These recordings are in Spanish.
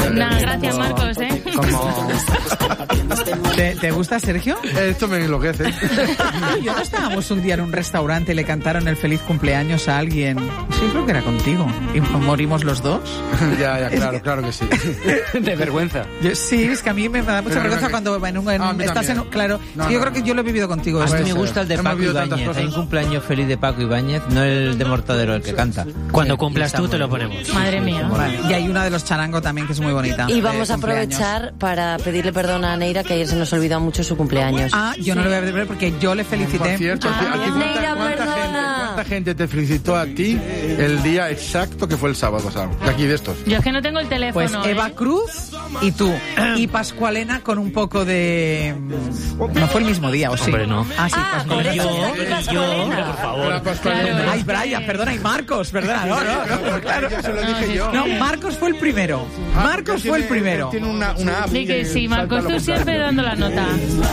Gracias, Marcos, ¿Te gusta, Sergio? Esto me enloquece. Yo no estábamos un día en un restaurante y le cantaron el feliz cumpleaños a alguien. Sí, creo que era contigo. ¿Y morimos los dos? Ya, claro que sí. De vergüenza. Sí, es que a mí me da mucha vergüenza cuando estás en un... Claro, yo creo que yo lo he vivido contigo. A mí me gusta el de Paco Ibáñez. Hay un cumpleaños feliz de Paco Ibáñez, no el de Mortadero, el que canta. Cuando cumplas tú te lo ponemos. Madre mía. Vale. Y hay una de los Charango también que es muy bonita. Y vamos a aprovechar para pedirle perdón a Neira, que ayer se nos olvidó mucho su cumpleaños. Yo no lo voy a ver porque yo le felicité. Por cierto, ¿cuánta gente te felicitó a ti el día exacto que fue el sábado pasado? De aquí, de estos. Yo es que no tengo el teléfono. Pues Eva Cruz y tú. Y Pascualena con un poco de... No fue el mismo día, ¿o sí? Hombre, no. Sí, por eso yo, por favor. Claro. Ay, Brian, perdona, y Marcos, perdona. No, claro. Ya se lo dije yo. No, Marcos fue el primero. Marcos fue el primero. Tiene una app. Sí, que sí, Marcos, tú siempre dando la nota.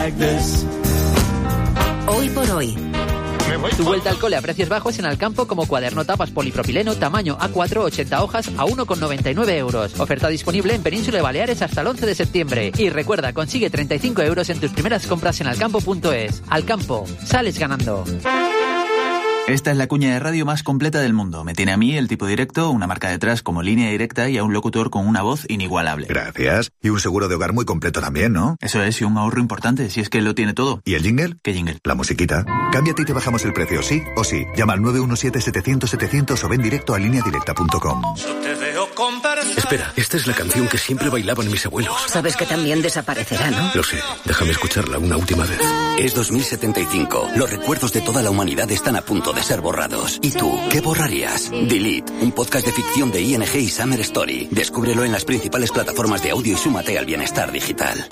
Hoy por hoy. Tu vuelta al cole a precios bajos en Alcampo, como cuaderno tapas polipropileno tamaño A4, 80 hojas a 1,99 euros. Oferta disponible en Península y Baleares hasta el 11 de septiembre. Y recuerda, consigue 35 euros en tus primeras compras en alcampo.es. Alcampo, sales ganando. Esta es la cuña de radio más completa del mundo. Me tiene a mí, el tipo directo, una marca detrás como Línea Directa y a un locutor con una voz inigualable. Gracias. Y un seguro de hogar muy completo también, ¿no? Eso es, y un ahorro importante, si es que lo tiene todo. ¿Y el jingle? ¿Qué jingle? La musiquita. Cámbiate y te bajamos el precio, sí o sí. Llama al 917-700-700 o ven directo a lineadirecta.com. Espera, esta es la canción que siempre bailaban mis abuelos. Sabes que también desaparecerá, ¿no? Lo sé, déjame escucharla una última vez. Es 2075. Los recuerdos de toda la humanidad están a punto de ser borrados. ¿Y tú, qué borrarías? Delete, un podcast de ficción de ING y Summer Story. Descúbrelo en las principales plataformas de audio y súmate al bienestar digital.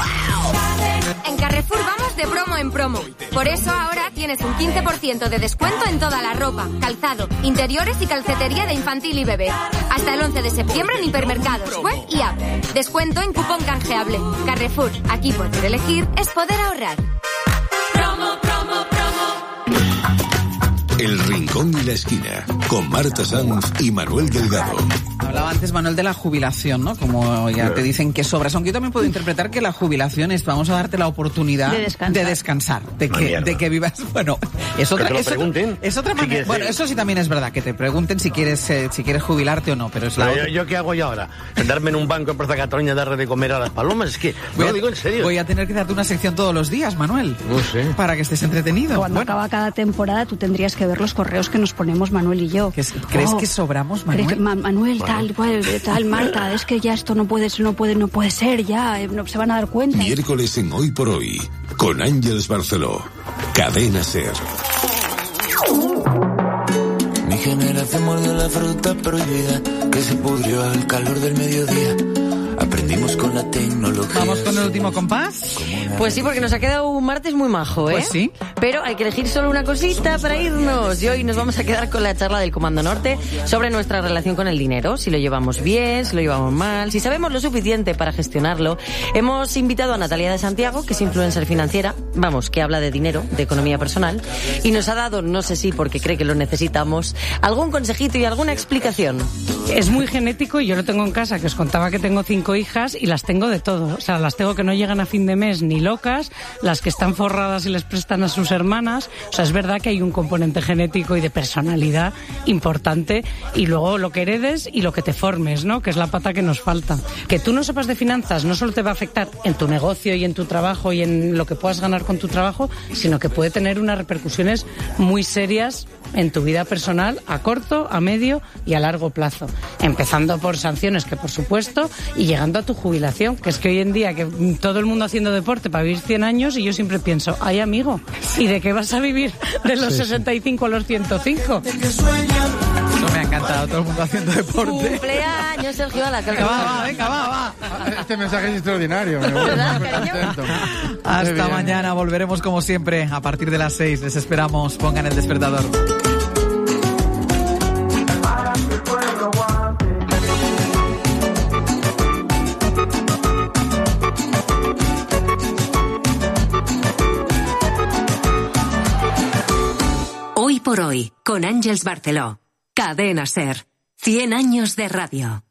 En Carrefour vamos de promo en promo. Por eso ahora tienes un 15% de descuento en toda la ropa, calzado, interiores y calcetería de infantil y bebé. Hasta el 11 de septiembre en hipermercados, web y app. Descuento en cupón canjeable. Carrefour, aquí poder elegir es poder ahorrar. Promo, promo, promo. El Rincón y la Esquina, con Marta Sanz y Manuel Delgado. Hablaba antes, Manuel, de la jubilación, ¿no? Como ya te dicen que sobras. Aunque yo también puedo interpretar que la jubilación es, vamos a darte la oportunidad de descansar, de que vivas. Bueno, es otra, es otra manera. Bueno, eso sí también es verdad, que te pregunten si quieres jubilarte o no, pero es la otra. ¿Yo qué hago yo ahora? ¿Sentarme en un banco en Plaza Cataluña a darle de comer a las palomas? Es que, no lo digo en serio. Voy a tener que darte una sección todos los días, Manuel. No sé. Para que estés entretenido. Cuando acaba cada temporada, tú tendrías que ver los correos que nos ponemos Manuel y yo. ¿Crees que sobramos, Manuel? Manuel, tal, Marta, es que ya esto no puede ser, ya, no se van a dar cuenta. Miércoles en Hoy por Hoy, con Ángeles Barceló, Cadena SER. Mi generación mordió la fruta prohibida que se pudrió al calor del mediodía. Aprendimos con la tecnología. ¿Vamos con el último compás? Pues sí, porque nos ha quedado un martes muy majo, ¿eh? Pues sí. Pero hay que elegir solo una cosita para irnos. Y hoy nos vamos a quedar con la charla del Comando Norte sobre nuestra relación con el dinero. Si lo llevamos bien, si lo llevamos mal, si sabemos lo suficiente para gestionarlo. Hemos invitado a Natalia de Santiago, que es influencer financiera, que habla de dinero, de economía personal. Y nos ha dado, no sé si porque cree que lo necesitamos, algún consejito y alguna explicación. Es muy genético y yo lo tengo en casa, que os contaba que tengo 5 hijas y las tengo de todo. O sea, las tengo que no llegan a fin de mes ni locas, las que están forradas y les prestan a sus hermanas. O sea, es verdad que hay un componente genético y de personalidad importante, y luego lo que heredes y lo que te formes, ¿no? Que es la pata que nos falta. Que tú no sepas de finanzas no solo te va a afectar en tu negocio y en tu trabajo y en lo que puedas ganar con tu trabajo, sino que puede tener unas repercusiones muy serias en tu vida personal a corto, a medio y a largo plazo. Empezando por sanciones, que por supuesto, y llegando a tu jubilación, que es que hoy en día que todo el mundo haciendo deporte para vivir 100 años y yo siempre pienso, ay amigo, ¿y de qué vas a vivir de los 65 a los 105? Eso me ha encantado, todo el mundo haciendo deporte. Cumpleaños, Sergio, a la que va. Este mensaje es extraordinario. Hasta mañana, volveremos como siempre a partir de las 6. Les esperamos, pongan el despertador. Hoy por Hoy, con Ángeles Barceló. Cadena SER. 100 años de radio.